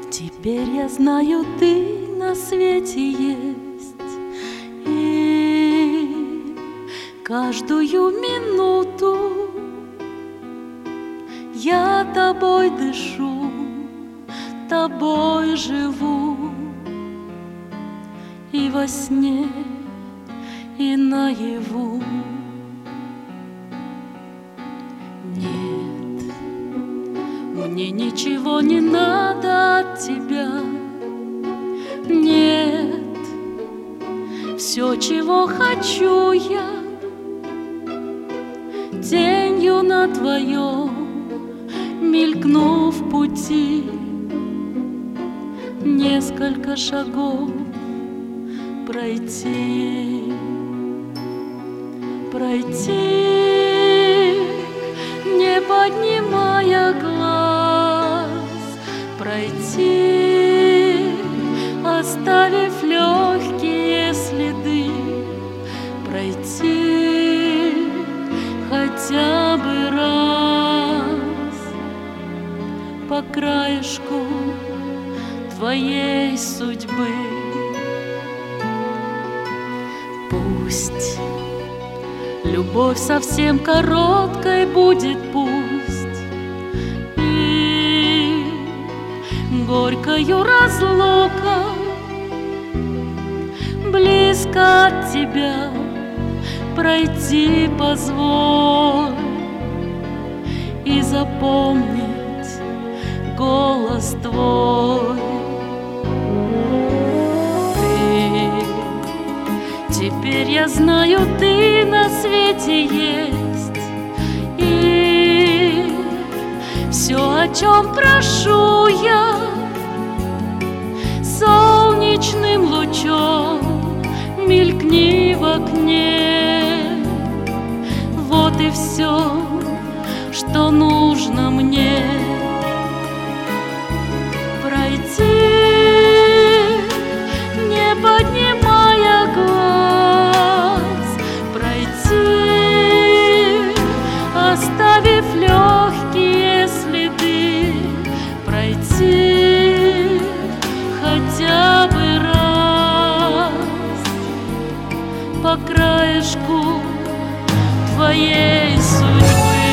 Теперь я знаю, ты на свете есть, и каждую минуту я тобой дышу, тобой живу, и во сне, и наяву. Нет, мне ничего не надо от тебя. Нет, все, чего хочу я, тенью на твоем мелькнув пути, несколько шагов пройти, не поднимая глаз, пройти, оставив легкие следы, пройти хотя бы раз по краешку твоей судьбы. Пусть любовь совсем короткой будет, пусть и горькою разлука, близко от тебя пройти позволь и запомнить голос твой. Теперь я знаю, ты на свете есть, и все, о чем прошу я, солнечным лучом мелькни в окне. Вот и все, что нужно мне. Пройти, не поднимая глаз, оставив легкие следы, пройти хотя бы раз по краешку твоей судьбы.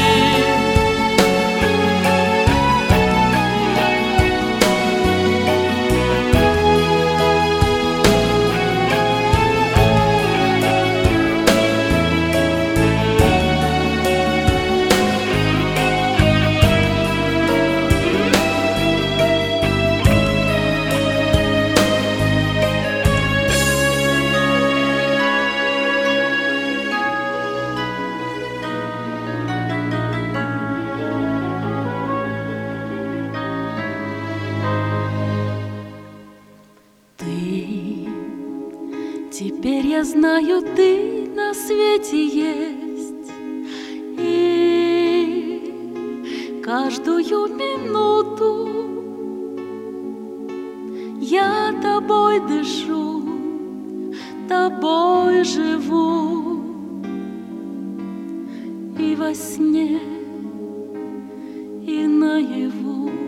Теперь я знаю, ты на свете есть, и каждую минуту я тобой дышу, тобой живу, и во сне, и наяву.